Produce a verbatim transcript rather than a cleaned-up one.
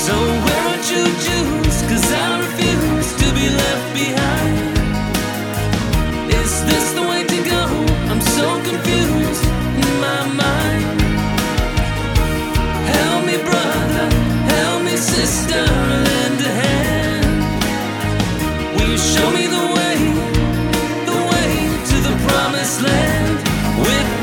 So where would you choose? 'Cause I refuse to be left behind. Is this the way to go? I'm so confused in my mind. Help me, brother, help me, sister, lend a hand. Will you show me the way, the way to the promised land? With